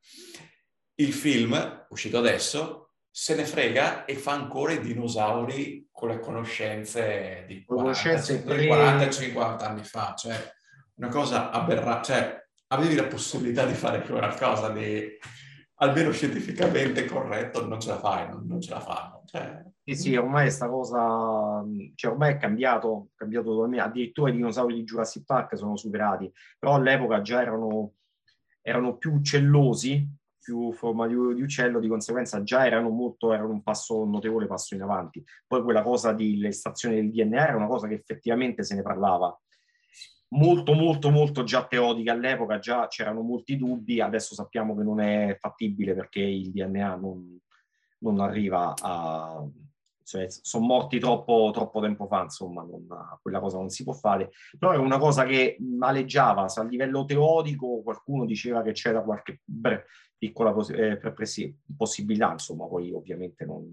il film, uscito adesso, se ne frega e fa ancora i dinosauri con le conoscenze di quaranta cinquanta anni fa, cioè una cosa aberrante, cioè avevi la possibilità di fare qualcosa di almeno scientificamente corretto, non ce la fai, non, non ce la fanno. Cioè... Sì, sì, ormai sta cosa, cioè ormai è cambiato, è cambiato addirittura i dinosauri di Jurassic Park sono superati, però all'epoca già erano, erano più uccellosi, più forma di, di uccello, di conseguenza già erano molto, erano un passo, un notevole passo in avanti. Poi quella cosa dell'estrazione del D N A era una cosa che effettivamente se ne parlava. Molto, molto, molto già teorica all'epoca, già c'erano molti dubbi, adesso sappiamo che non è fattibile perché il D N A non, non arriva a... Cioè, sono morti troppo, troppo tempo fa, insomma, non, quella cosa non si può fare. Però è una cosa che aleggiava, a livello teorico qualcuno diceva che c'era qualche beh, piccola poss- eh, possibilità, insomma, poi ovviamente non...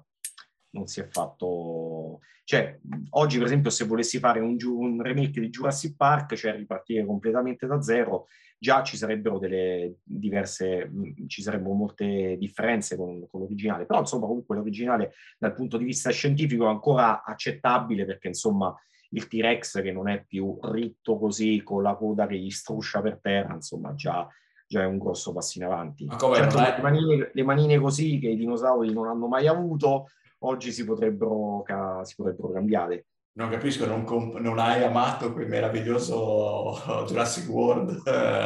non si è fatto... Cioè, oggi per esempio se volessi fare un, un remake di Jurassic Park, cioè ripartire completamente da zero, già ci sarebbero delle diverse, ci sarebbero molte differenze con, con l'originale, però insomma comunque l'originale dal punto di vista scientifico è ancora accettabile perché insomma il T-Rex che non è più ritto così con la coda che gli struscia per terra, insomma già... già è un grosso passo in avanti. Ma come certo, non è... le, manine, le manine così che i dinosauri non hanno mai avuto, oggi si potrebbero, ca- si potrebbero cambiare. Non capisco, non, comp- non hai amato quel meraviglioso Jurassic World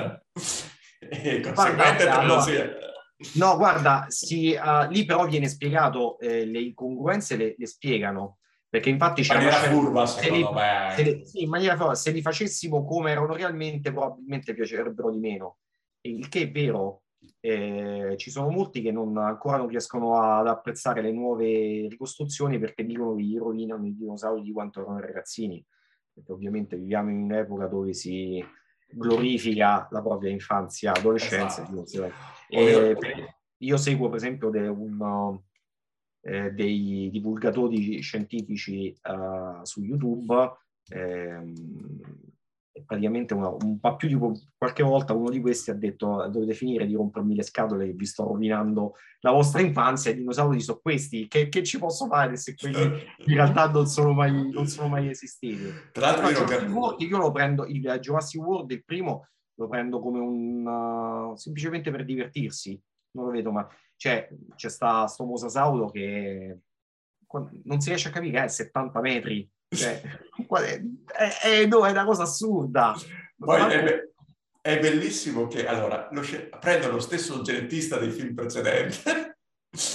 e conseguente Guarda, allora, trilogia. no, guarda, si, uh, lì però viene spiegato, eh, le incongruenze le, le spiegano, perché infatti c'è in maniera una furba, se secondo li, me. Se li, sì, in maniera furba, se li facessimo come erano realmente, probabilmente piacerebbero di meno. Il che è vero, eh, ci sono molti che non, ancora non riescono ad apprezzare le nuove ricostruzioni perché dicono che gli rovinano i dinosauri di quanto erano ragazzini, perché ovviamente viviamo in un'epoca dove si glorifica la propria infanzia, adolescenza. Esatto. E, io seguo per esempio de, un, eh, dei divulgatori scientifici uh, su YouTube, ehm, praticamente una, un po' più di qualche volta uno di questi ha detto dovete finire di rompermi le scatole che vi sto rovinando la vostra infanzia, i dinosauri sono questi, che, che ci posso fare se quelli in realtà non sono mai, non sono mai esistiti. Tra l'altro io, Jurassic World, io lo prendo, il Jurassic World il primo lo prendo come un uh, semplicemente per divertirsi, non lo vedo, ma cioè, c'è sta sto mosasauro che non si riesce a capire che è settanta metri. Cioè, è, è, no, è una cosa assurda. Poi è, be- è bellissimo che allora lo sc- prendo lo stesso genetista dei film precedenti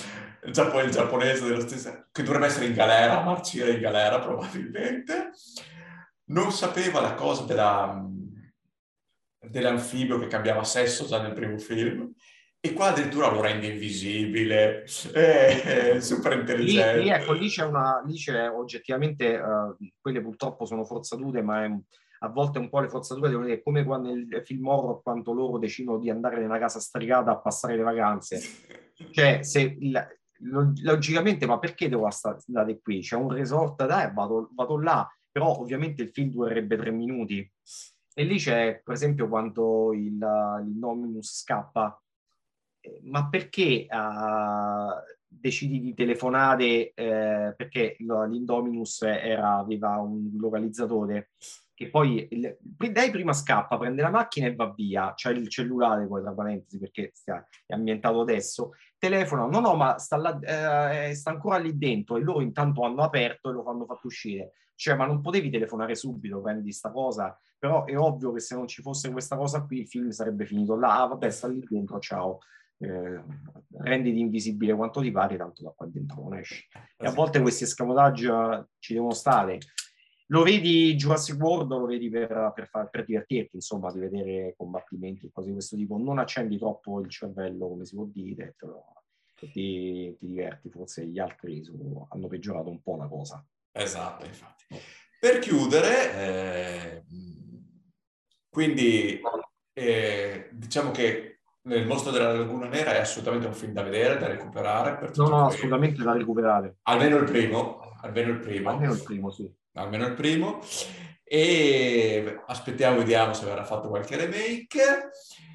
il, giappo- il giapponese dello stesso, che dovrebbe essere in galera, a marcire in galera probabilmente, non sapeva la cosa della, dell'anfibio che cambiava sesso già nel primo film, e qua addirittura lo rende invisibile, è super Lì, lì, intelligente. ecco, lì c'è una, lì c'è oggettivamente, uh, quelle purtroppo sono forzature, ma è, a volte un po' le forzature devono dire, come quando nel film horror, quando loro decidono di andare nella casa strigata a passare le vacanze. Cioè, se il, logicamente, ma perché devo andare qui? C'è un resort, dai, vado, vado là, però ovviamente il film durerebbe tre minuti. E lì c'è, per esempio, quando il, l'Indominus scappa, ma perché uh, decidi di telefonare? Eh, perché l'Indominus era, aveva un localizzatore che poi il, lei prima scappa, prende la macchina e va via. C'è il cellulare poi, tra parentesi, perché sta, è ambientato adesso. Telefona, no, no, ma sta, là, eh, sta ancora lì dentro, e loro intanto hanno aperto e lo fanno fatto uscire. Cioè, ma non potevi telefonare subito, prendi sta cosa? Però è ovvio che se non ci fosse questa cosa qui, il film sarebbe finito là. Ah, vabbè, sta lì dentro, ciao. Eh, renditi invisibile quanto ti pare, tanto da qua dentro non esci. E a volte questi escamotage ci devono stare. Lo vedi Jurassic World, lo vedi per, per, far, per divertirti, insomma, di vedere combattimenti e cose di questo tipo. Non accendi troppo il cervello, come si può dire, però ti, ti diverti. Forse gli altri su, hanno peggiorato un po' la cosa. Esatto, infatti. Per chiudere, eh, quindi eh, diciamo che Il mostro della Laguna Nera è assolutamente un film da vedere, da recuperare per No, tutti no, quelli. assolutamente da recuperare. Almeno il primo, almeno il primo. Almeno il primo, sì. Almeno il primo. E aspettiamo, vediamo se verrà fatto qualche remake.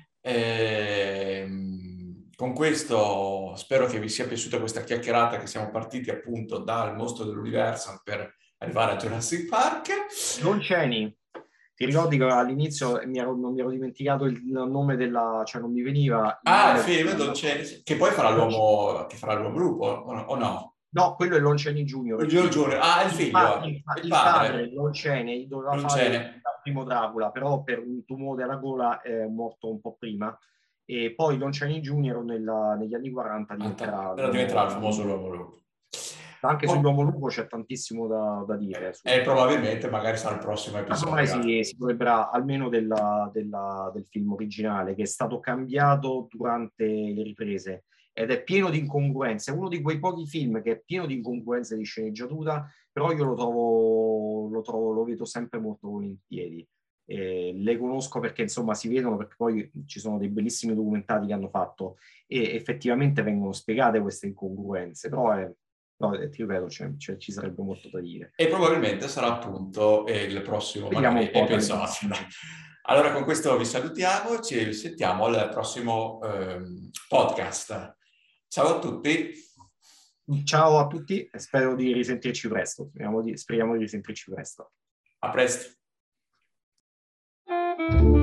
Ehm, con questo spero che vi sia piaciuta questa chiacchierata, che siamo partiti appunto dal mostro dell'Universal per arrivare a Jurassic Park. Lon Chaney, ti ricordi che all'inizio mi ero, non mi ero dimenticato il nome della, cioè non mi veniva il Ah, il nome film della... Don Chaney, che poi farà l'uomo, che farà l'uomo lupo, o no? O no? No, quello è Lon Chaney Junior, il Junior figlio. Junior. Ah, il Il, pa- figlio, il, pa- il il padre, padre, Lon Chaney, doveva Don fare il Chaney. primo Dracula, però per un tumore alla gola è morto un po' prima. E poi Lon Chaney Junior nella, negli anni quaranta diventerà Però diventerà il l'uomo famoso lupo. l'uomo lupo. Anche Oh, sull'uomo lupo c'è tantissimo da, da dire. Su. e probabilmente magari sarà il prossimo Casomai episodio. si, si dovrebbe almeno della, della, del film originale, che è stato cambiato durante le riprese ed è pieno di incongruenze. È uno di quei pochi film che è pieno di incongruenze di sceneggiatura, però io lo trovo, lo trovo, lo vedo sempre molto volentieri. Eh, le conosco perché insomma si vedono, perché poi ci sono dei bellissimi documentari che hanno fatto e effettivamente vengono spiegate queste incongruenze, però è, no, ti ripeto, cioè, cioè, ci sarebbe molto da dire. E probabilmente sarà appunto eh, il prossimo Vediamo magari un po' episodio. Allora con questo vi salutiamo, ci sentiamo al prossimo ehm, podcast. Ciao a tutti. Ciao a tutti e spero di risentirci presto. Speriamo di, speriamo di risentirci presto. A presto.